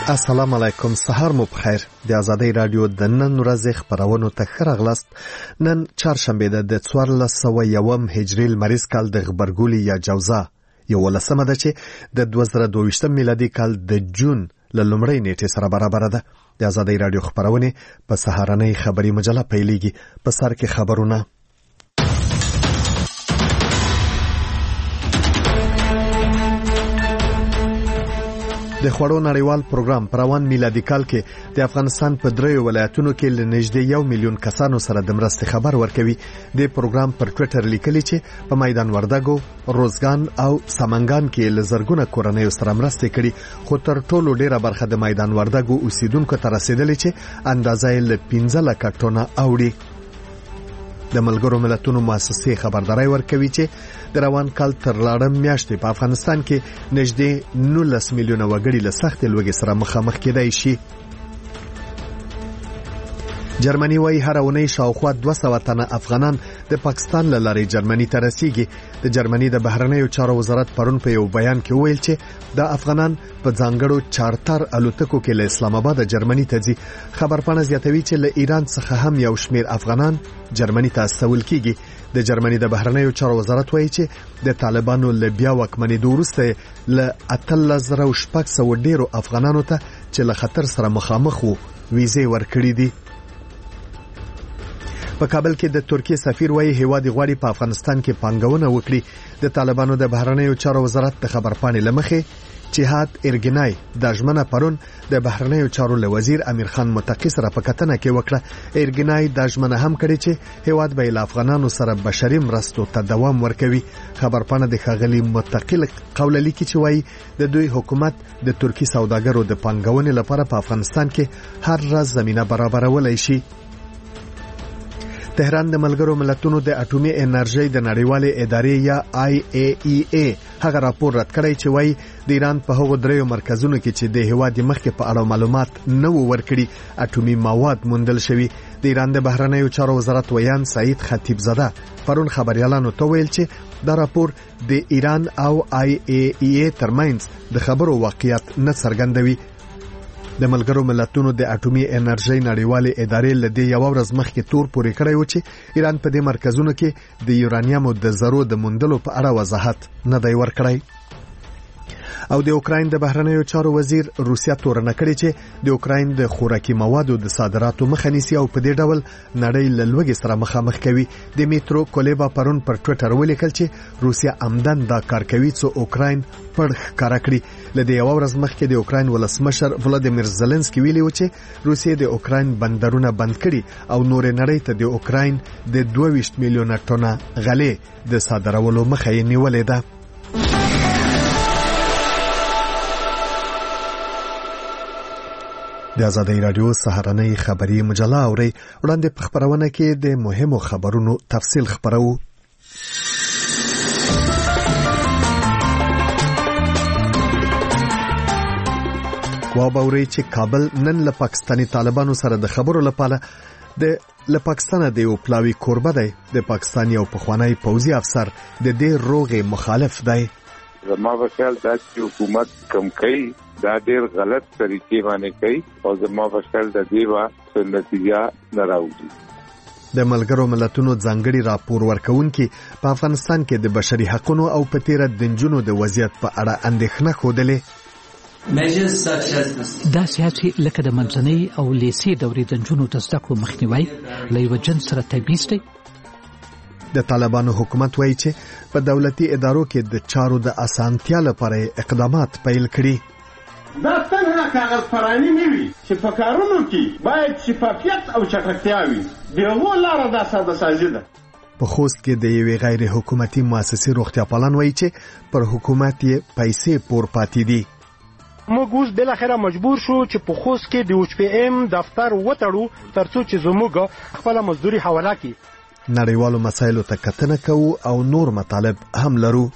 السلام علیکم، سهار مو بخیر. د آزادۍ رادیو د نن ورځې خبرونو ته ښه راغلاست. نن چهارشنبه ده د 1401 هجري لمریز کال د غبرګولي یا جوزا 11مه ده چې د 2022 میلادي کال د جون له لومړۍ نیټې سره برابر ده. د آزادۍ رادیو خبرونه په سهارنۍ خبري مجله پیلېږي. په سر کې خبرونه. د خوړو نړیوال پروګرام په روان میلادي کال کې د افغانستان په 3 ولایتونو کې له نږدې 1 میلیون کسانو سره د مرستې خبر ورکوي. د پروګرام پر ټوئیټر لیکلي چې په میدان وردګو، روزګان او سمنګان کې له زرګونه کورنۍ سره مرستې کړي، خو تر ټولو ډیره برخه د میدان وردګو اوسیدونکو ته رسیدلې چې اندازه یې له 15 لک ټنه اوړي. د ملګرو ملتونو مؤسسې خبرداري ورکوي چې د روان کال تر لاړم میاشتې په افغانستان کې نږدې 19 میلیونه وګړي له سختې لوږې سره مخامخ کېدای شي. جرمني وايي هر اونۍ شاوخوا 200 تنه افغانان د پاکستان له لارې جرمني ته رسیږي. د جرمني د بهرنیو چارو وزارت پرون په یو بیان کې ویل چې د افغانان په ځانګړو چارتر الوتکو کې له اسلام آباد جرمني ته ځي. خبرپاڼه زیاتوي چې له ایران څخه هم یو شمیر افغانان جرمني ته استول کیږي. د جرمني د بهرنیو چارو وزارت وایي چې د طالبانو له بیا واکمنېدو وروسته له 18600 ډیرو افغانانو ته چې له خطر سره مخامخ وو ویزې ورکړې دي. په کابل کې د ترکیه سفیر وایي هیواد غواړي په افغانستان کې پانګونه وکړي. د طالبانو د بهرنیو چارو وزارت د خبرپاڼې لمخې جهاد ارګنای د ژمنه پرون د بهرنیو چارو له وزیر امیر خان متقی سره په کتنه کې وکړه. ارګنای د ژمنه هم کړې چې هیواد به له افغانانو سره بشري مرستو ته دوام ورکوي. خبرپاڼه د ښاغلي متقی قول لیکي چې وایي د دوی حکومت د ترکی سوداګرو د پانګونې لپاره په افغانستان کې هر راز زمينه برابرولای شي. تهران د ملګرو ملتونو د اټومي انرژي د نړیوالې ادارې یا IAEA هغه راپور رد کړی چې وایي د ایران په هغو 3 مرکزونو کې چې د هیواد مخکې په اړه معلومات نه وو ورکړي اټومي مواد موندل شوي. د ایران د بهرنیو چارو وزارت ویان سعید خطیب زاده پرون خبريالانو ته ویل چې دا راپور د ایران او IAEA ترمنځ د خبرو واقعیت نه څرګندوي. د ملګرو ملتونو د اټومي انرژي نړیوالې ادارې له دې یو ورځ مخکې تور پورې کړی و چې ایران په دې مرکزونو کې د یورانیم د ذرو د موندلو په اړه وضاحت نه دی ورکړی. او د اوکراین د بهرنیو چارو وزیر روسیا تورنه کړې چې د اوکراین د خوراکي موادو د صادراتو مخه نیسي او په دې ډول نړۍ له لوږې سره مخامخ کوي. دیمیترو کولیبا پرون پر ټوئیټر ولیکل چې روسیا عمدن دا کار کوي چې اوکراین پړ ښکارا کړي. له دې یو ورځ مخکې د اوکراین ولسمشر ولادیمیر زيلنسکي ویلي و چې روسیا د اوکراین بندرونه بند کړي او نور نړۍ ته د اوکراین د 22 میلیونه ټنه غلې د صادرولو مخه یې نیولې ده. د آزادۍ رادیو سهارنۍ خبري مجله اوري. وړاندې په خبرونه کې د مهمو خبرونو تفصیل خبرو. وابوري چې کابل نن له پاکستاني طالبانو سره د خبرو لپاره له پاکستان د یو پلاوی کوربه دی. د پاکستان یو پخوانی پوځي افسر د دې روغې مخالف دی. زما په خیال دا چې حکومت کم کوي دا ډېر غلط طریقې باندې کوي او زما په خیال د دې څه نتیجه نه راوځي. د ملګرو ملتونو ځانګړي راپور ورکوونکي په افغانستان کې د بشري حقوقو او په تیره د نجونو د وضعیت په اړه اندېښنه ښودلې. دا سیاسي لکه د منځنۍ او لیسې دورې د نجونو د زده کړو مخنیوي له یو جنس سره تبعیض دی. د طالبانو حکومت وایي چې په دولتي ادارو کې د چارو د اسانتیا لپاره اقدامات پیل کړي. دا څنګه کاغذ پرانی نه وي چې په کارونو کې باید شفافیت او چټکتیا وي. دغه لاره د ساده سازي ده. په خوست کې د یوې غیر حکومتي مؤسسې روغتیا پالان وایي چې پر حکومت یې پیسې پور پاتې دي. موږ اوس بل اخره مجبور شو چې په خوست کې د OHPM دفتر وټړو ترڅو چې زموږ خپل مزدوري حواله کړي. نړیوالو مسایلو ته کتنه کوو او نور مطالب هم لرو.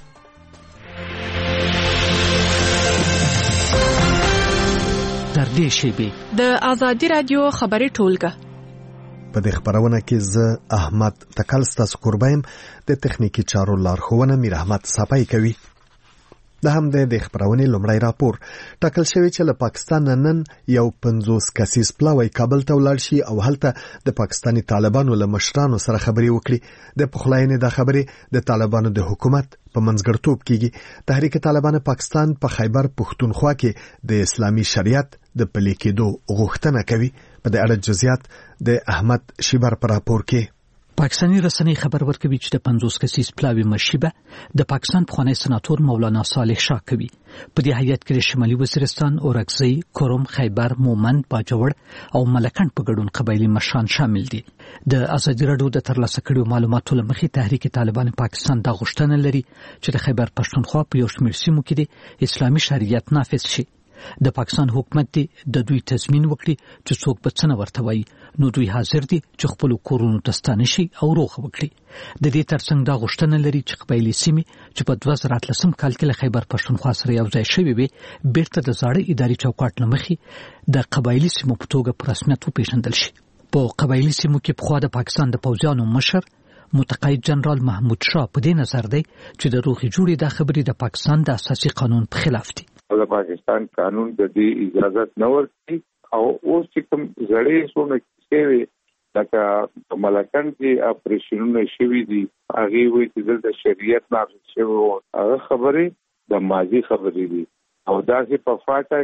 در دې شیبې د آزادۍ رادیو خبري ټولګه په دې خبرونه کې زه احمد تکل ستاسو قربایم. د تخنیکی چارو لارښوونه میر احمد صاحب کوي. د هم د خبرونې لومړی راپور ټاکل شوی چې له پاکستان نن یو 50 کسیز پلاوی کابل ته ولاړ شي او هلته د پاکستاني طالبانو له مشرانو سره خبرې وکړي. د پخلاینې د خبرې د طالبانو د حکومت په منځګړتوب کېږي. تحریک طالبان پاکستان په خیبر پښتونخوا کې د اسلامي شریعت د پلي کېدو غوښتنه کوي. په د اړه جزئیات د احمد شیبر پر راپور کې. پاکستاني رسنۍ خبر ورکوي چې د 50 کسیز پلاوی مشیبه د پاکستان پخوانی سناتور مولانا صالح شاه کوي. په دې هیئت کې شمالي وزیرستان، اورکزۍ، کوروم، خیبر، مومند، باجوړ او ملکند په ګډون قبایلی مشران شامل دي. د ازادي راډیو د ترلاسه کړو معلوماتو لمخې تحریک طالبان پاکستان د غوښتنه لري چې د خیبر پښتونخوا په یو شمېر سیمو کې د اسلامي شریعت نافذ شي. د پاکستان حکومت دی د دوی تضمین وکړي چې څوک به څنګه ورته وایي، نو دوی حاضر دي چې خپل کورونو ته ستانه شي او روغ وکړي. د دې ترڅنګ دا غوښتنه لري چې قبایلی سیمې چې په 2013 کال کې له خیبر پښتونخوا سره یو ځای شوې وي بیرته د زاړه اداري چوکاټ لمخې د قبایلی سیمو په توګه په رسمیت وپېژندل شي. په قبایلی سیمو کې پخوا د پاکستان د پوځیانو مشر متقاعد جنرال محمود شاه په دې نظر دی چې د روغې جوړې د خبرې د پاکستان د اساسي قانون په خلاف دي. د پاکستان قانون د دې اجازه نه ورکړي او اوس چې کوم زړې سونه کېوي لکه ملکند کې اپریشنونه شوي دي هغه وایي چې د شریعت نافذ شوی هغه خبرې د ماضي خبرې دي او دا چې په فاټا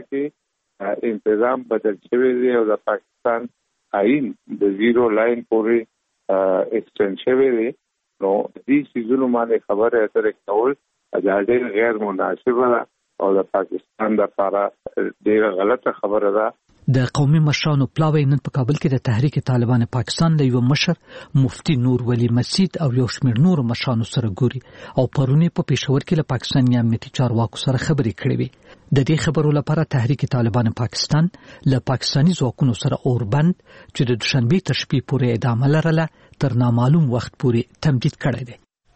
کې انتظام بدل شوی دی او د پاکستان آئین د زیرو لاین پورې ایکسټند شوی دی نو دې سيزونو باندې خبره اترې کول دا ډېر غیر مناسبه ده او د پاکستان د لپاره ډېر غلطه خبره ده. د قومي مشرانو پلاوی نن په کابل کې د تحریک طالبان پاکستان له یو مشر مفتی نور ولی مسجد او یو شمېر نور مشرانو سره ګوري او پرونی په پېښور کې له پاکستاني امنیتي چارواکو سره خبرې کړې وي. د دې خبرو لپاره تحریک طالبان پاکستان له پاکستاني ځواکونو سره اوربند چې د دوشنبه تر شپې پورې ادامه لرله تر نامعلوم وخت پورې تمدید کړی دی.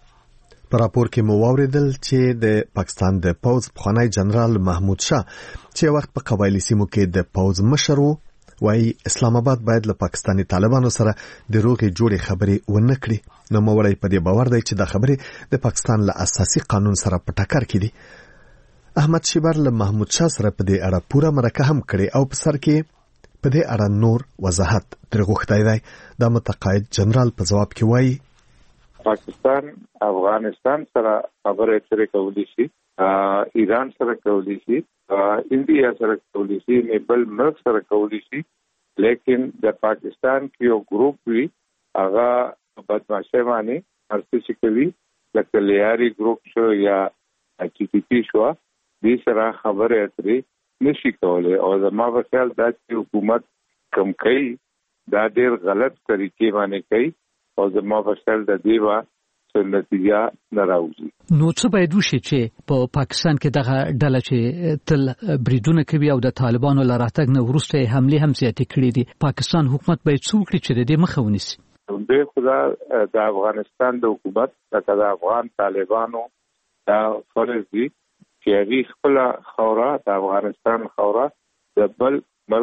په راپور کې مو واوریدل چې د پاکستان د پوځ پخوانی جنرال محمود شاه چې وخت په قبایلی سیمو کې د پوځ مشر وو وايي اسلام آباد باید له پاکستاني طالبانو سره د روغې جوړې خبرې ونه کړي. نو موړی په دې باور دی چې د خبرې د پاکستان له اساسي قانون سره په ټکر کې دي. احمد شیبر له محمود شاه سره په دې اړه پوره مرکه هم کړې او په سر کې په دې اړه نور وضاحت ترې غوښتی دی. د متقاعد جنرال په جواب کې وايي پاکستان افغانستان سره خبرې اترې کولی شي، ایران سره کولی شي، انډیا سره کولی شي، نیپال ملک سره کولی شي، لیکن د پاکستان کې یو ګروپ وی هغه بدمعشي باندې ارتشي کوي لکه لیاري ګروپ شو یا TTP شو دې سره خبرې اترې نشي کولای او زما په خیال دا چې حکومت کم کوي دا ډېر غلط طریقې باندې کوي او زما په خیال د دې وا څه نتیجه نه راوځي. نو څه باید وشي چې په پاکستان کې دغه ډله چې تل بریدونه کوي او د طالبانو لراتګ نه وروسته حمله هم زیاتې کړې دي پاکستان حکومت باید څه وکړي چې د دې مخه ونیسي؟ د خدا د افغانستان د حکومت د افغان طالبانو دا فرض دي چې هغه خپل خوره د افغانستان خوره د بل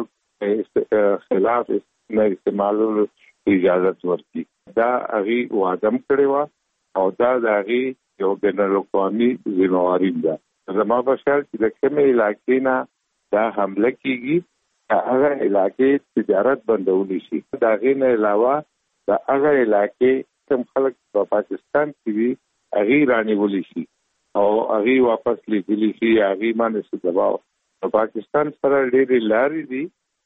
ملک خلاف نه استعمالولو اجازه ورکړي. دا هغه وعده کړی و او دا د هغه یو بین الاقوامي ذمہواری ده. زما په خیال چې د کومه علاقې نه دا حمله کیږي هغه علاقې تجارت بندول شي. دا غي نه علاوه د هغه علاقې کوم خلک په پاکستان کې وي هغه رانیول شي او هغه واپس لیدل شي هغه باندې دباو. پاکستان سره ډېری لارې دي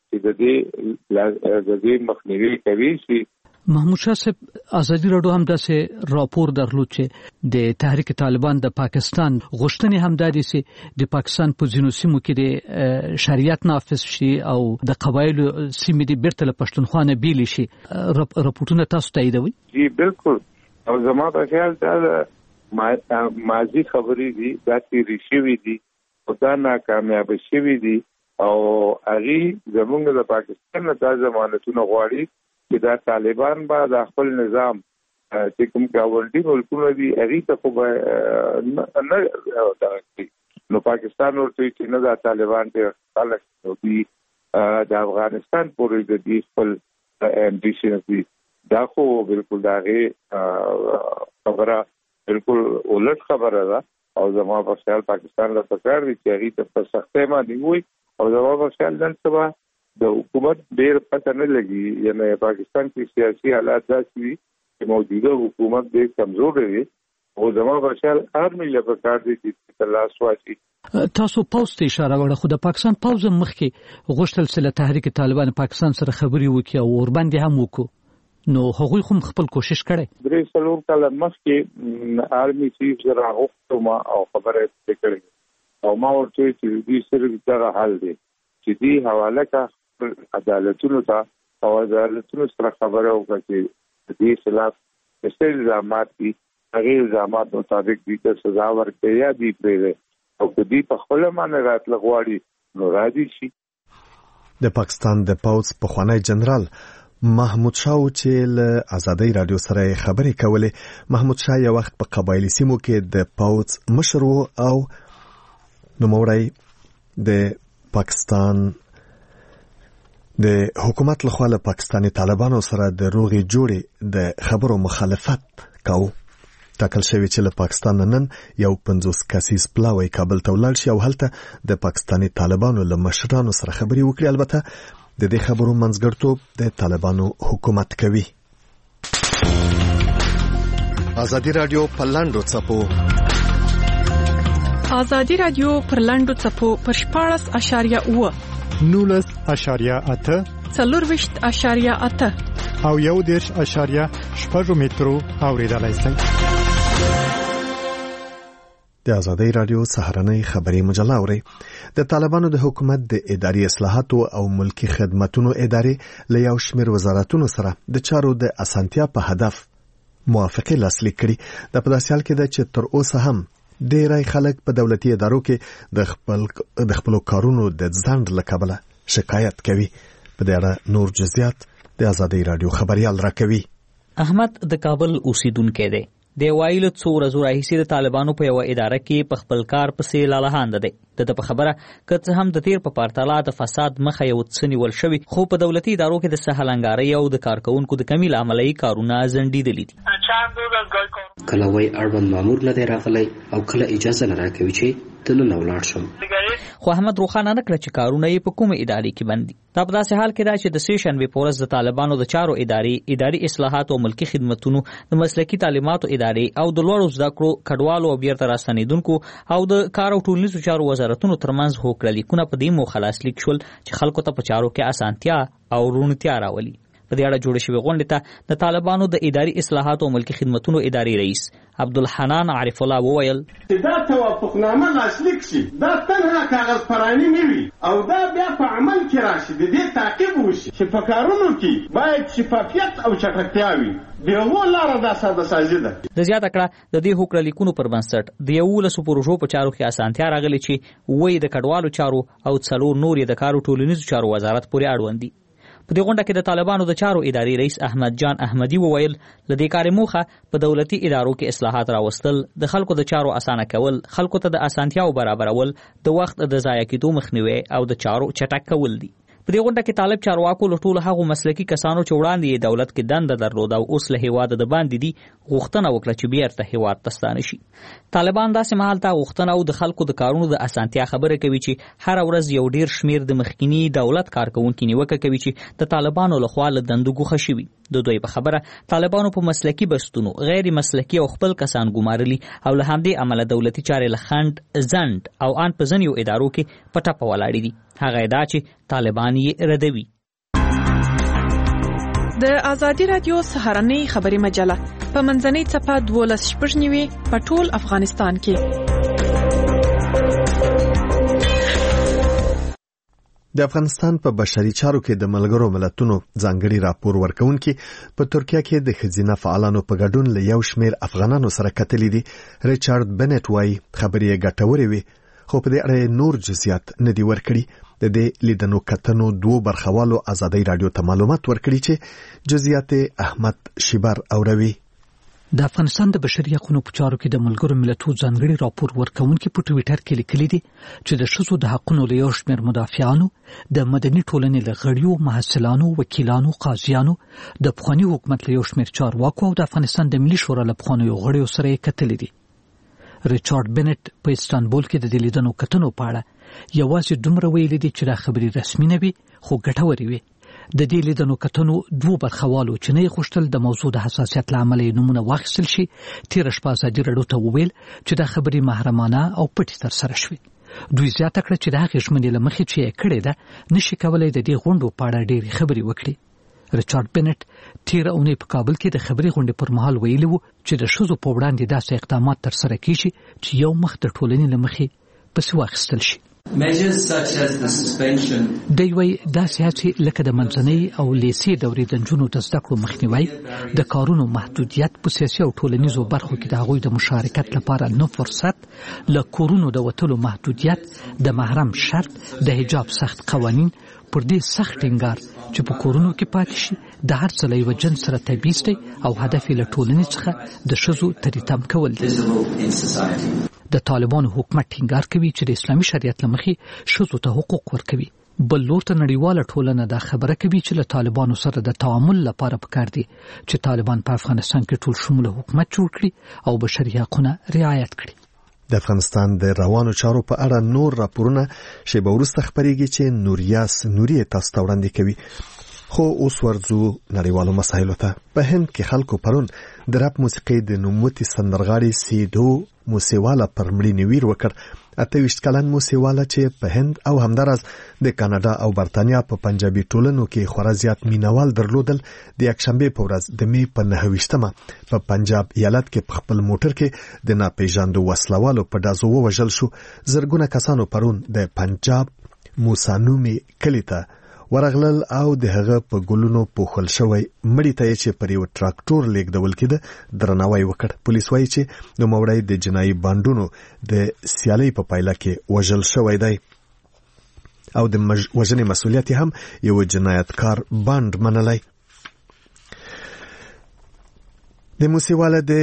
چې د دې مخنیوي کوي شي. محمود شاه صاحب ازادي راډیو هم داسې راپور درلود چې د تحریک طالبان د پاکستان غوښتنې هم دادي چې د پاکستان په ځینو سیمو کې د شریعت نافذ شي او د قبایلو سیمې د بیرته له پښتونخوا نه بیل شي. راپورټونه تاسو تاییدوي؟ جی بالکل او زما په خیال دا ماضي خبرې دي دا تیری شوي دي او دا ناکامیاب شوي دي او هغه زمونږ د پاکستان د ضمانتونو غواړي چې دا طالبان به د خپل نظام چې کوم ګاونډي ملکونه دي هغه ته خو نه راځي. نو پاکستان ورته چې نه د طالبان ته خلک دي د افغانستان پورې د دې خپل امبیشن دي دا خو بالکل داغه خبره بالکل ولټ خبره ده او زما په خیال پاکستان له پکار دي چې هغه ته په سختۍ باندې وي او زما په خیال نن سبا د حکومت ډېر پته نه لګي یعنی پاکستان کې سیاسي حالات داسې دي چې موجوده حکومت ډېر کمزور دی او زما په خیال هر ملي پکار دي چې تلاش واچي. تاسو پوسټ اشاره وکړه خو د پاکستان پوز مخکې غوښتل چې له تحریک طالبان پاکستان سره خبري وکړي او ورباندې هم وکړو نو هغوی هم خپل کوشش کړي. درې څلور کاله مخکې آرمي چیف سره غوښتم او خبره وکړه او ما ورته چې دې سره دا حل دی چې دې حواله کا عدالتونو ته او عدالتونو سره خبره وکړي چې دې خلاف څه الزامات دي هغه الزامات مطابق دې ته سزا ورکړي یا دې پرې او دې په خپل باندې راتل غواړي نو راځي شي. د پاکستان د پوز پخوانی جنرال محمود شاه چې له آزادۍ رادیو سره خبرې کولې محمود شاه یو وخت په قبایلی سیمو کې د پوز مشر او نوموړی د پاکستان د حکومت لخوا له پاکستاني طالبانو سره د روغې جوړې د خبرو مخالفت کاوه. ټاکل شوی چې له پاکستان نن یو 50 کسیز پلاوی کابل ته ولاړ شي او هلته د پاکستاني طالبانو له مشرانو سره خبرې وکړي. البته د دې خبرو منځګړیتوب د طالبانو حکومت کوي. آزادي رادیو په لاندو چپو آزادي رادیو پر لاندو چپو پر 14.8 19.8 24.8 او 1.8 مترو اوریدلای شئ. د آزادۍ رادیو سهارنۍ خبري مجله اوري. د طالبانو د حکومت د اداري اصلاحاتو او ملکی خدماتو ادارې له یو شمېر وزارتونو سره د چارو د اسانتیا په هدف موافقه لاسلیک کړي. د پداسیال کې د چې تر اوسه هم ډېری خلک په دولتي ادارو کې د خپل کارونو د ځند لکبله شکایت کوي. په دې اړه نور جزئیات د آزادۍ رادیو خبريال راکوي. احمد د کابل اوسیدونکو دی. د وایلو څو ورځې راهیسې د طالبانو په یو اداره کې په خپل کار پسې لالهاند دی. د په خبره کته هم د تیر په پارتاله د فساد مخه یو څنی ول شوی خو په دولتي ادارو کې د سهلنګاري او د کارکونکو د کمیل عملی کارونه زندیدلې دي. کله وای اړوند مامور نه دی راغلی او کله اجازه نه راکوي چې تنه ولاړ شم. خو احمد روخانه نکړه چې کارونه یې په کومه ادارې کې بندي. دا په داسې حال کې دا چې د سیشن وی پورس د طالبانو د چارو اداري اصلاحات او ملکی خدماتونو د مسلکی تعلیماتو ادارې او د لوړو زده کړو کډوالو او بیرته راستنیدونکو او د کار او ټولنیزو چارو وزارتونو ترمنځ هوکړه لیکونه په دې مو خلاص لیک شول چې خلکو ته په چارو کې اسانتیا او رونتیا راولي. په دې اړه جوړ شوی غونډه ته د طالبانو د اداري اصلاحات او ملکی خدماتو ادارې رئیس عبدالحنان عارف الله وویل چې دا توافقنامه لاسلیک شي دا تنها کاغذ پرانی نه وي او دا بیا په عمل کې راشي د دې تعقیب وشي چې په کارونو کې باید شفافیت او چټکتیا وي. دغه لاره د ساده سازي ده. د زیاته کړه د دې هوکړه لیکونو پر بنسټ د 11 پروژو په چارو کې اسانتیا راغلي چې وې د کډوالو چارو او څلور نور د کارو ټولنیزو چارو وزارت پورې اړوند دي. په دې غونډه کې د طالبانو د چارو اداري رئیس احمد جان احمدی وویل د دې کار موخه په دولتي ادارو کې اصلاحات راوستل د خلکو د چارو اسانه کول خلکو ته د اسانتیاو برابرول د وخت د ضایع کېدو مخنیوي او د چارو چټک کول دي. په دې غونډه کې طالب چارواکو له ټولو هغو مسلکي کسانو چې وړاندې دولت کې دنده درلوده او اوس له هیواد د باندې دي غوښتنه وکړه چې بیرته هیواد ته ستانه شي. طالبان داسې مهال ته غوښتنه او د خلکو د کارونو د اسانتیا خبره کوي چې هر ورځ یو ډیر شمیر د مخکینی دولت کارکونکو نیوکه کوي چې د طالبانو لخوا له دندو ګوښه شوي. د دوی په خبره طالبانو په مسلکي بستونو غیر مسلکي او خپل کسان ګمارلي او له همدې عمله دولتي چارې له خند زند او ان په ځینو ادارو کې پټه په ولاړې دي. هغه دا چې طالبان یې ردوي. د آزادي رادیو سهارنۍ خبري مجله په منځنۍ چپه 12:09 په ټول افغانستان کې. د افغانستان په بشري چارو کې د ملګرو ملتونو ځانګړي راپور ورکونکي په ترکیه کې د ښځینه فعالانو په ګډون له یو شمېر افغانانو سره کتلې دي. ریچارډ بنټ وايي خبرې ګټورې وي خو په دې اړه نور جزئیات نه دي ورکړي. د دې لیدنو کتنو دوه برخوالو آزادۍ رادیو ته معلومات ورکړي چې جزئیات احمد شیبر اوروي. د افغانستان د بشري حقوقو په چارو کې د ملګرو ملتونو ځانګړي راپور ورکونکي په ټوئیټر کې لیکلي دي چې د ښځو د حقوقو له یو شمېر مدافعانو د مدني ټولنې له غړیو محصلانو وکیلانو قاضیانو د پخواني حکومت له یو شمېر چارواکو او د افغانستان د ملي شورا له پخوانیو غړیو سره کتلي دي. ریچارډ بنټ په استانبول کې د لیدنو کتنو په اړه یوازې دومره ویلي دي چې دا خبرې رسمي نه وي خو ګټورې وي. د دې لیدنو کتنو دوه برخوالو چې نه غوښتل د موضوع د حساسیت له امله نمونه واخیستل شي تیر شپه ازادي راډیو ته وویل چې دا خبرې محرمانه او پټې ترسره شوې. دوی زیاته کړه چې د هغې ژمنې له مخې چې یې کړې ده نشي کولی د دې غونډو په اړه ډېرې خبرې وکړي. ریچارډ بنټ تیر اونۍ په کابل کې د خبري غونډې پر مهال ویلي وو چې د ښځو په وړاندې داسې اقدامات ترسره کیږي چې یو مخ د ټولنې له مخې پسې واخیستل شي. دی وایي داسې هڅې لکه د منځنۍ او لیسې دورې د نجونو د زده کړو مخنیوی، د کارونو محدودیت په سیاسي او ټولنیزو برخو کې د هغوی د مشارکت لپاره نه فرصت، له کورونو د وتلو محدودیت، د محرم شرط، د حجاب سخت قوانین، پر دې سخت ټینګار چې په کورونو کې پاتې شي د هر څه له یوه جنس سره تبعیض دی او هدف یې له ټولنې څخه د ښځو تریتم کول دی. د طالبانو حکومت ټینګار کوي چې د اسلامي شریعت له مخې ښځو ته حقوق ورکوي. بل لور ته نړیواله ټولنه دا خبره کوي چې له طالبانو سره د تعامل لپاره پکار دي چې طالبان په افغانستان کې ټول شموله حکومت جوړ کړي او بشري حقونه رعایت کړي. د افغانستان د روانو چارو په اړه نور راپورونه شیبه وروسته خپرېږي چې نوریاس نوري تاسو ته وړاندې کوي. خو اوس ورځو نړیوالو مسایلو ته. په هند کې خلکو پرون د رپ موسیقۍ د نوموتي سندرغاړي سیدو موسیوالا پر مړینې ویر وکړ. 28 کلن موسیوالا چې په هند او همداراز د کاناډا او برتانیا په پنجابي ټولنو کې خورا زیات مینوال درلودل، د یکشنبه په ورځ د می په 9 په پنجاب ایالت کې په خپل موټر کې د ناپېژاندو وسلوالو په ډازو ووژل شو. زرګونه کسانو پرون د پنجاب موسانومي کلی ته ورغلل او د هغه په ګلونو پوښل شوی مړی ته چې پر یو تراکټور لیږدول کېده درناوی وکړ. پولیس وایي چې نوموړی د جنایي بانډونو د سیالۍ په پایله کې وژل شوی دی او د وژنې مسؤلیت هم یو جنایتکار بانډ منلی. د موسیوالا د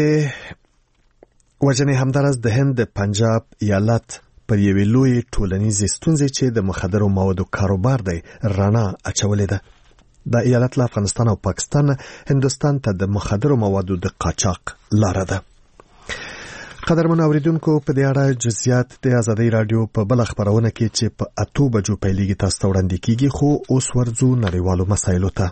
وژنې همداراز د هند د پنجاب ایالت پر یوې لویې ټولنیزې ستونزې چې د مخدرو موادو کاروبار دی رڼا اچولې ده. د ایالت له افغانستان او پاکستان هندوستان ته د مخدرو موادو د قاچاق لاره ده. قدرمن اوریدونکو، په دې اړه جزئیات د ازادي رادیو په بل خبرونه کې چې په 8 بجو پیلېږي تاسو ته وړاندې کیږي. خو اوس ورځو نړیوالو مسایلو ته.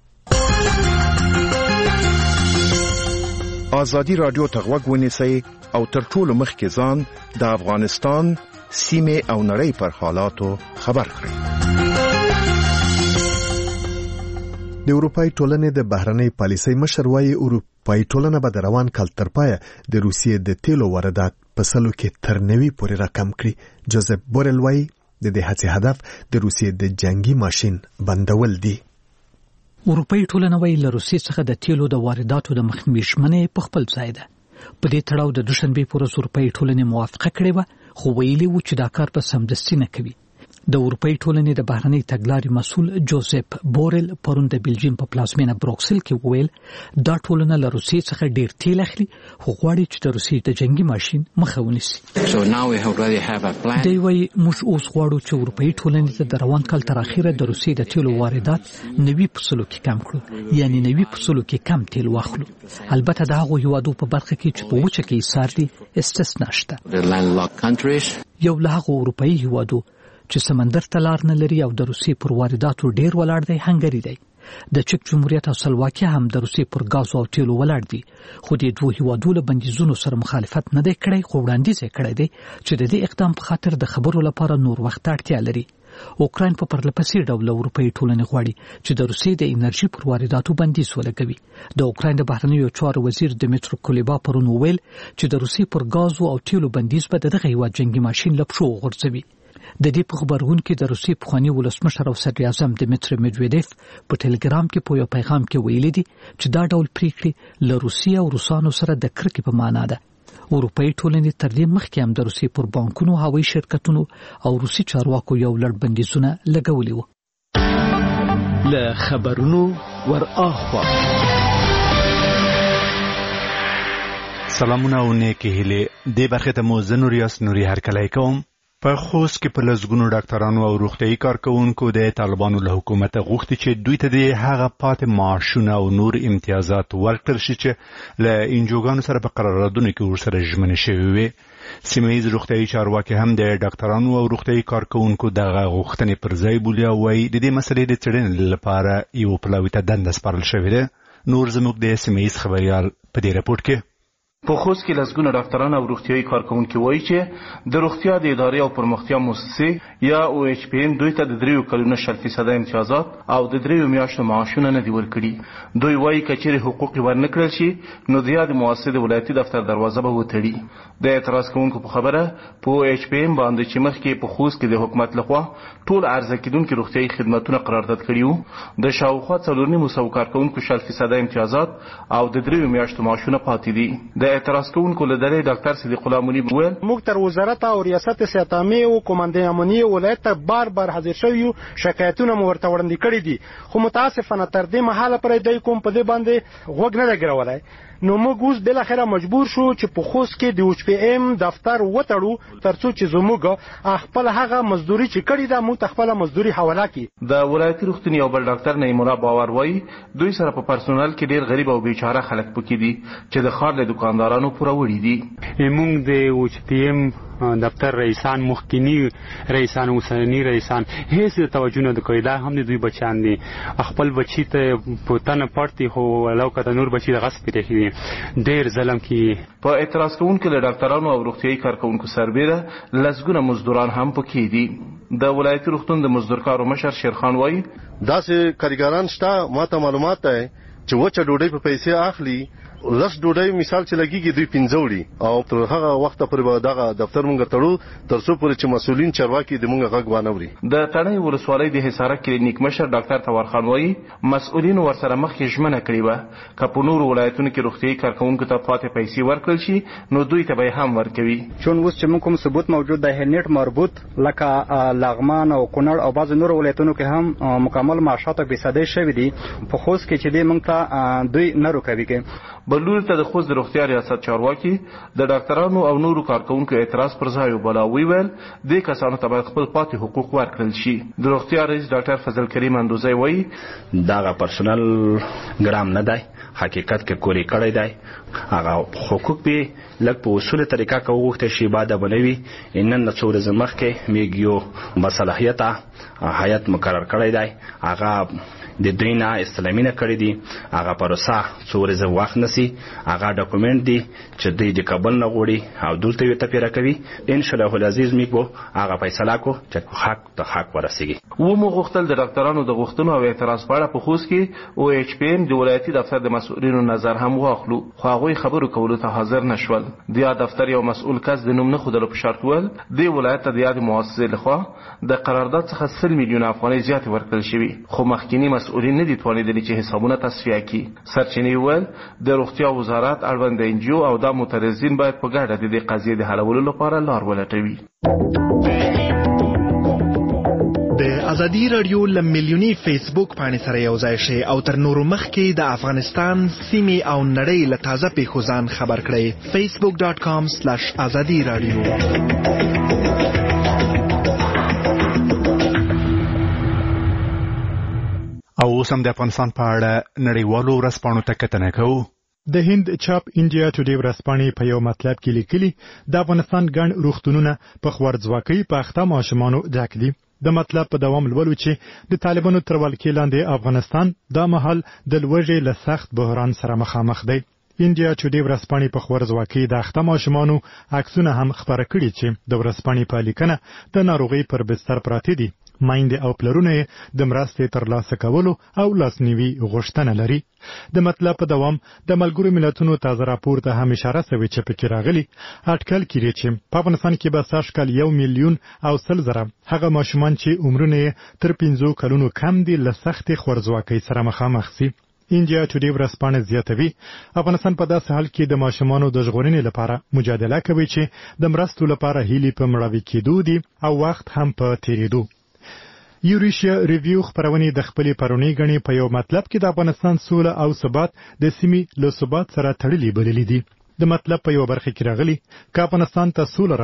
ازادي رادیو ته غوږ ونیسئ او تر ټولو مخکې ځان د افغانستان سیمې او نړۍ پر حالاتو خبر کړئ. د اروپای ټولنې د بهرنۍ پالیسۍ مشر وایي اروپای ټولنه به د روان کال تر پایه د روسیې د تیلو واردات په سلو کې تر 90 پورې راکم کړي. جوزف بورل وایي د دې هڅې هدف د روسیې د جنگي ماشین بندول دي. اروپای ټولنه وایي له روسیې څخه د تیلو د وارداتو د مخنیوي ژمنې په خپل ځای ده. په دې تړاو د دوشنبې په ورځ اروپای ټولنې موافقه کړې وه، خو ویلي وو چې دا کار به سمدستي نه کوي. د اروپای ټولنې د بهرنۍ تګلارې مسؤل جوزف بورل پرون د بلجیم په پلازمینه بروکسل کې وویل دا ټولنه له روسیې څخه ډیر تیل اخلي، خو غواړي چې د روسیې د جنگي ماشین مخه ونیسي. دی وایي موږ اوس غواړو چې اروپایي ټولنې ته د روان کال تر اخره د روسیې د تیلو واردات 90% کې کم کړو، یعنی 90% کې کم تیل واخلو. البته د هغو هیوادو په برخه کې چې په وچه کې ایسار دي استثنا شته. یو له هغو اروپایي هیوادو چې سمندر ته لار نه لري او د روسیې پر وارداتو ډیر ولاړ دی هنګری دی. د چک جمهوریت او سلواکیا هم د روسیې پر غاز او تیلو ولاړ دي، خو د دوه هیوادو له بندیزونو سره مخالفت نه دی کړی، خو وړاندیز یې کړی دی چې د دې اقدام په خاطر د خبرو لپاره نور وخت اړتیا لري. اوکراین په پرلپسې ډول اروپایي ټولنې غواړي چې د روسیې د انرژي پر وارداتو بندیز ولګوي. د اوکراین د بهرنیو چارو وزیر دمیترو کلیبا پرون وویل چې د روسیې پر غاز او تیلو بندیز به دغه هیواد جنگي ماشین له پښو وغورځوي. د دې په خبرونه کې د روسیې پخوانی ولسمشر او صدر اعظم دمیتری میدویدیف په ټلګرام کې په یو پیغام کې ویلي دي چې دا ډول پریکړې له روسیې او روسانو سره د کرکې په معنا ده. اروپایي ټولنې تر دې مخکې هم د روسیې پر بانکونو، هوایي شرکتونو او روسي چارواکو یو لړ بندیزونه لګولي وو. له خبرونو ور اخوا سلامونه او نیکی هیلې. دې برخه ته مو زنوریاس نوري هرکلی کوم. په خوست کې په لسګونو ډاکټرانو او روغتیايي کارکونکو د طالبانو له حکومت غوښتي چې دوی ته د هغه پاتې معاشونه او نور امتیازات ورکړل شي چې له انجوګانو سره په قراردادونو کې ورسره ژمنې شوي وي. سیمه‌ییز روغتیايي چارواکي هم د ډاکټرانو او روغتیايي کارکونکو دغه غوښتنې پر ځای بولي او وايي د دې مسلې د څېړنې لپاره یو پلاوي ته دنده سپارل شوې ده. نور زموږ د سیمه‌ییز خبريال په دې راپور کې په خوست کې لسګونه ډاکټران او روغتیايي کارکونکي وایي چې د روغتیا د ادارې او پرمختیا مؤسسې یا OHPM دوی ته د 3 کلونو 40% امتیازات او د 3 میاشتو معاشونه نه دي ورکړي. دوی وایي کچېرې حقوق ورنکړل شي نو د یاد مؤسسې د ولایتي دفتر دروازه به وتړي. د اعتراض کوونکو په خبره په OHPM باندې چې مخکې په خوست کې د حکومت لخوا ټول عرضه کېدونکي روغتیايي خدماتونه قرارداد کړي وو، د شاوخوا 4.5 کارکونکو 40% امتیازات او د 3 میاشتو معاشونه پاتې دي. د اعتراض کوونکو له ډلې ډاکټر صدیق الله مونی وویل موږ تر وزارت او ریاست صحت عامه او کمانډې امنیه ولایت ته بار حاضر شویو، شکایتونه مو ورته وړاندې کړي دي، خو متاسفانه تر دې مهاله پرې دوی کوم په دې باندې غوږ نه لګولای. نو موږ اوس بالاخره مجبور شو چې په خوست کې د OHPM دفتر وتړو ترڅو چې زموږ خپل هغه مزدوري چې کړې ده موږ خپل مزدوري حواله کړي. د ولایتي روغتون یو بل ډاکټر نعیم الله باور وایي دوی سره په پرسونل کې ډیر غریب او بیچاره خلک پکې دي چې د ښار له دکاندارانو پوره وړي دي. موږ د OHPM دفتر رئیسان مخکینی رئیسان اوسنی رئیسان هیڅ توجه نه کوي. دا هم د دوی بچیان دي، خپل بچی ته پوتنه پړتي خو لو کته نور بچی د غصب پرېږي ډیر ظلم کوي. په اعتراض کوونکو له ډاکټرانو او روغتیايي کارکونکو سربېره لسګونه مزدوران هم پکې دي. د ولایتي روغتون د مزدورکارو مشر شیرخان وایي داسې کاریګران شته ماته معلومات ده چې وچه ډوډۍ په پیسې اخلي، لس ډوډۍ مثال چې لګيږي دوی 15 وړي او تر هغه وخت پورې به دغه دفتر مونږ تړو ترڅو پورې چې مسؤلین چارواکي د مونږ غږ وانه وري. د تڼۍ ولسوالۍ د حصارک کلینیک مشر ډاکټر توار خان وایي مسؤلین ورسره مخکې ژمنه کړې وه که په نورو ولایتونو کې روغتیايي کارکونکو ته پاتې پیسې ورکړل شي نو دوی ته به هم ورکوي. چون اوس چې موږ کوم ثبوت موجود د هلنیټ مربوط لکه لغمان او کونړ او بعض نورو ولایتونو کې هم مکمل معاشات او بېسدۍ شوي دي. په خوست کې چې دې موږ ته دوی نه روکوي کې بلور ته د خوست د روغتیا ریاست چارواکي د ډاکټرانو او نورو کارکونکو اعتراض پر ځای وبلا ویل د کسانو ته باید خپل پاتې حقوق ورکړل شي. د روغتیا رئیس ډاکټر فضل کریم اندوزی وایي دغه پرسونل ګرام نه دی، حقیقت کې کوری کړی دی. هغه حقوق به لږ په اصول طریقه کې وغوښتل شي بعد بنوي نن د څو ورځې مخکې میګیو مصالحیت هیئت مقرر کړی دی. هغه د دوی نه استلامي نه کړی دي، هغه پروسه څو ورځې وخت نسی، هغه ډاکومنټ دی چې دوی د کابل نه غوړي او دلته یې تپیره کوي. ان شاء الله العزیز میګو هغه فیصله کو چې حق ته حق ورسیږي. و مو غوښتل د ډاکټرانو د غوښتنو او اعتراض په اړه په خوست کې OHPM د ولایتي دفتر د مسؤلینو نظر هم واخلو، خو هغوی خبرو کولو ته حاضر نشول. د دفتر یو مسؤل کس د نوم نه ښودلو په شرط ول د ولایت ته د یاد مؤسسې لخوا د قرارداد څخه 100 میلیون افغانۍ زیاتې ورکړل شوي، خو مخکینی مسؤلین نه دي توانېدلي چې حسابونه تصفیه کړي. سرچینې ویل د روغتیا وزارت اړوند NGO او د معترضین باید په ګډه د دې قضیې د حلولو لپاره لار ولټوي. د ازادي رادیو لمیلیونی فیسبوک باندې سره یو ځای شي او تر نورو مخکې د افغانستان سیمې او نړۍ له تازه پیښو ځان خبر کړئ. facebook.com/azadi-radio. او اوس هم د افغانستان په اړه نړیوالو ورځپاڼو ته کتنه کوو. د هند چاپ انډیا ټوډے ورځپاڼې په یو مطلب کې لیکلي د افغانستان ګڼ روغتونونه په خوارځواکۍ په اخته ماشومانو ډک دي. د مطلب په دوام لولو چې د طالبانو تر ولکې لاندې افغانستان دا مهال د لوږې له سخت بحران سره مخامخ دی. انډیا ټوډے ورځپاڼې په خوارځواکۍ د اخته ماشومانو عکسونه هم خپاره کړي چې د ورځپاڼې په لیکنه د ناروغۍ پر بستر پراته دي. مایندې او پلرونه د مرستې ترلاسه کولو او لاسنیوي غوښتنه لري. د مطلب په دوام د ملګرو ملتونو تازه راپور ته هم اشاره شوې چې پکې راغلي اټکل کړي چې په افغانستان کې به سږکال 1 میلیون او 100,000 هغه ماشومان چې عمرونه تر 15 کلونو کم دي له سختې خوارځواکۍ سره مخامخ شي. انډیا ټوډے ورځپاڼه زیاتوي افغانستان په داسې حال کې د ماشومانو د ژغورنې لپاره مجادله کوي چې د مرستو لپاره هیلې په مړاوي کېدو دي او وخت هم په تیریدو. یوریشیا ریویو خبرونه د خپلې پرونی غني په یو مطلب کې د افغانستان سوله او ثبات د سیمې له ثبات سره تړلې بللې دي. د مطلب په یو برخه کې راغلي چې افغانستان ته سوله راځي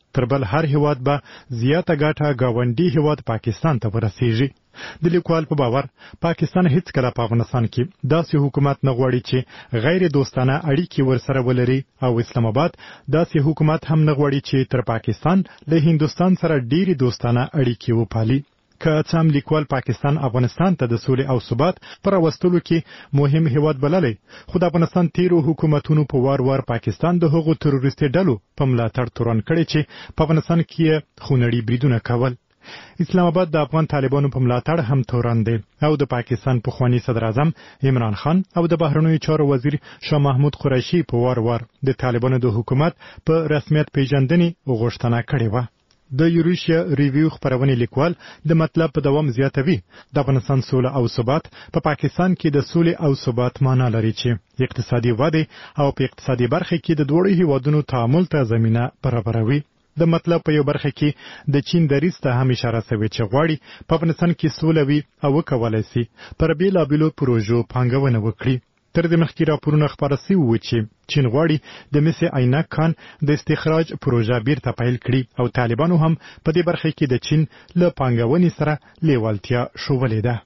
تر بل هر هیواد به زیاته ګټه ګاونډي هیواد پاکستان ته ورسیږي. د لیکوال په باور پاکستان هیڅ کله په افغانستان کې داسې حکومت نه غواړي چې غیر دوستانه اړیکې ورسره ولري او اسلام آباد داسې حکومت هم نه غواړي چې تر پاکستان له هندوستان سره ډېری دوستانه اړیکې وپالي. که څه هم لیکوال پاکستان افغانستان ته د سولې او ثبات پر راوستلو کې مهم هیواد بللی، خو د افغانستان تیرو حکومتونو په وار وار پاکستان د هغو تروریستي ډلو په ملاتړ تورن کړی چې په افغانستان کې خونړي بریدونه کول. اسلام آباد د افغان طالبانو په ملاتړ هم تورن دی او د پاکستان پخوانی صدر اعظم عمران خان او د بهرنیو چارو وزیر شاه محمود قریشي په وار وار د طالبانو د حکومت په رسمیت پیژندنې غوښتنه کړې وه. د یوریشیا ریویو خبرونه لیکوال د مطلب په دوام زیاتوي د افغانستان سوله او ثبات په پاکستان کې د سولې او ثبات معنی لري چې اقتصادي وده او په اقتصادي برخه کې د دوړو هیوادونو تعامل ته زمينه برابروي. د مطلب په یو برخه کې د چین دریځ ته هم اشاره شوې چې غواړي په افغانستان کې سوله وي او وکولای شي پر بیلابیلو پروژو پانګونه وکړي. تر دې مخکې راپورونه خپاره شوي وو چې چین غواړي د مس عینک کان د استخراج پروژه بیرته پیل کړي او طالبانو هم په دې برخه کې د چین له پانګونې سره لیوالتیا ښودلې ده.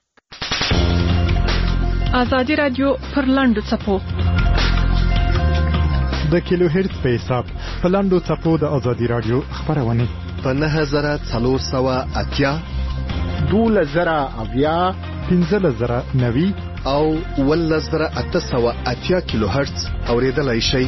ازادي رادیو پر لاندو څپو د کیلو هرتز په حساب په لاندو څپو د ازادي رادیو خبرونه په 9480 2000 1590 او 1880 کیلو هرتز اوریدلای شئ.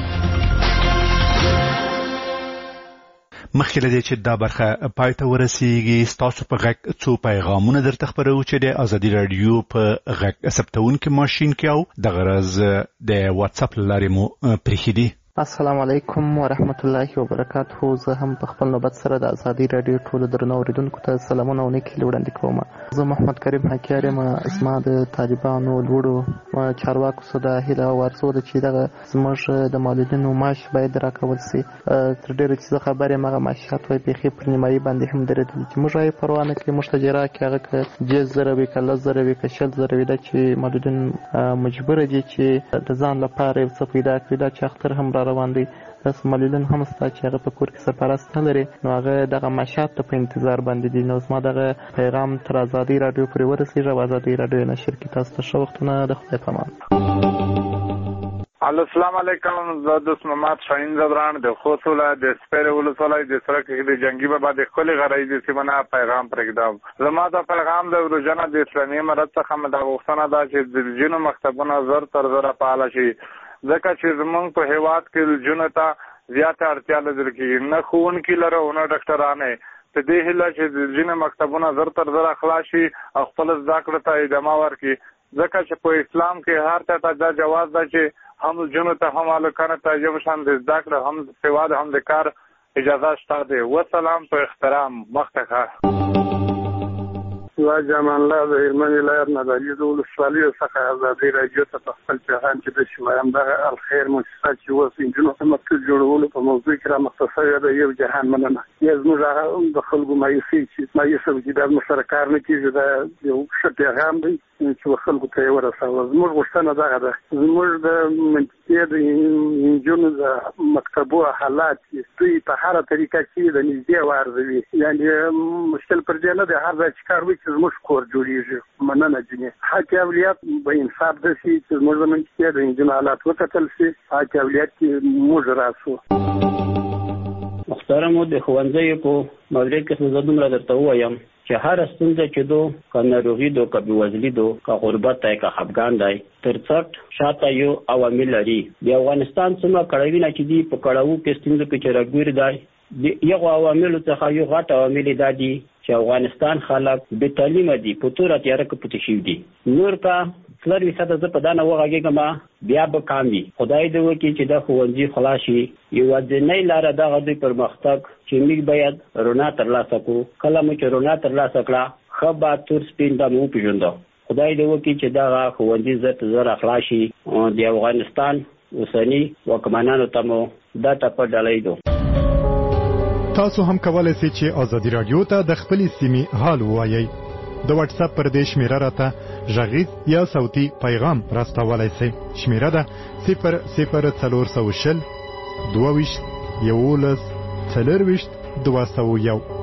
مخکې له دې چې دا برخه پای ته ورسیږي، ستاسو په غږ څو پیغامونه درته خبرو چې د ازادي رادیو په غږ ثبتونکي ماشین کې او د غرض د واتس اپ لارې مو پرېښي دي. السلام علیکم ورحمت الله وبرکاته. زه هم په خپل نوبت سره د ازادي رادیو ټولو درنو اوریدونکو ته سلامونه او نیکې وړاندې کوم. زه محمد کریم حکیار یم. زما د طالبانو لوړو چارواکو څخه د هیله او ارزو ده چې دغه زموږ د مالدینو معاش باید راکول شي. تر ډېره چې زه خبر یم هغه معاشات وایي بیخي پر نیمایي باندې هم درېدلي چې موږ یې پروا نه کوي. موږ ته جرا کې هغه که 10,000 وي که 10,000 وي که 60,000 وي دا چې مالدین مجبوره دي چې د ځان لپاره یو څه پیدا کړي. دا چې اختر هم روان دی، داسې مالدین هم شته چې هغه په کور کې سرپرست نه لري، نو هغه دغه معاشات ته په انتظار باندې دي. نو زما دغه پیغام تر ازادي رادیو پورې ورسېږي او ازادي رادیو نشر کړي. تاسو ته ښه وختونه. د خدای په امان. السلام علیکم. زه دوست محمد شاهین زبران د خوست ولایت د سپیره ولسوالۍ د سړک د جنگي بابا د ښکلې غرۍ د سیمه پیغام پرېږدم. زما د پیغام د روزانه د اسلامي امارت څخه مې دا غوښتنه ده چې د ځینو مکتبونو زر تر زره فعاله شي، ځکه چې زمونږ په هیواد کې جنو ته زیاته اړتیا لرل کېږي، نه ښوونکي لرو نه ډاکټرانې. په دې هیله چې ځینې مکتبونه زر تر زره خلاص شي او خپل زده کړو ته ادامه ورکړي، ځکه چې په اسلام کې هر چا ته دا جواز ده چې هم جنو ته هم هلکانو ته یو شان د زده کړې هم سوا د هم د کار اجازه شته دی. وسلام په احترام. مخته ښه. سواج امان الله د هلمند ولایت نه د علیزو ولسوالۍ څخه ازادي رادیو ته په خپل پیغام کې د شمایم دغه الخیر مؤسسه چې اوس نجونو ته مکتب جوړولو په موضوع کې رامخته شوې ده. یو جهان مننه. یا زموږ د خلکو مایوسي چې دا موږ سره کار نه کېږي، دا یو ښه پیغام دی چې خلکو ته یې ورسوه. زموږ غوښتنه دغه ده، زموږ د منطقې د نجونو د مکتبو حالات دوی په هره طریقه کې د نږدې وارزوي، یعنې مشکل پر دې نه دی، هر ځای چې کار وکړي زموږ کور جوړېږي. مننه جنې. حق اولیت به انصاف ده شي چې زموږ د منطقې د نجونو حالات وکتل شي، حق اولیت کې موږ راسو. محترمو د ښوونځیو په مورد کې زه دومره درته ووایم چې هر ستونزه چې دو که ناروغي دو که بېوزلي دو که غربت دی که خفګان دی تر څټ شاته یو عوامل لري. د افغانستان څومره کړاوونه چې دي په کړاوو کې ستونزو کې چې راګیر دی، د یغو عواملو څخه یو غټ عوامل دا دي چې افغانستان خلک بې تعلیمه دي، په توره تیاره کې پټې شوي دي. نور که 4% زه په دا نه وغږېږم بیا به کام وي. خدای دې وکړي چې دا ښوونځي خلاص شي. یوازینۍ لاره دغه دی پرمختګ چې موږ باید رڼا ترلاسه کړو. کله مو چې رڼا ترلاسه کړه ښه به تور سپین به مو وپېژنده. خدای دې وکړي چې دغه ښوونځي زر تر زره خلاص شي. د افغانستان اوسني واکمنانو ته مو دا ټپه ډالۍ دو. تاسو هم کولای شئ چې ازادي رادیو ته د خپلې سیمې حال ووایئ. د واتس اپ پر دې شمیره راته غږیز یا صوتي پیغام راستولای شئ. شمیره ده 00400 22 11 24 201